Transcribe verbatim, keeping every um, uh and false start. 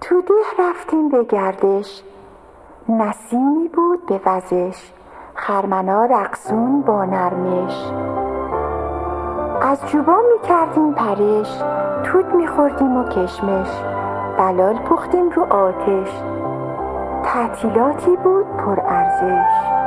تو ده رفتیم به گردش، نسیمی بود به وزش، خرمنا رقصون با نرمش. از جوبا می کردیم پرش، توت می خوردیم و کشمش، بلال پختیم رو آتش، تعطیلاتی بود پر ارزش.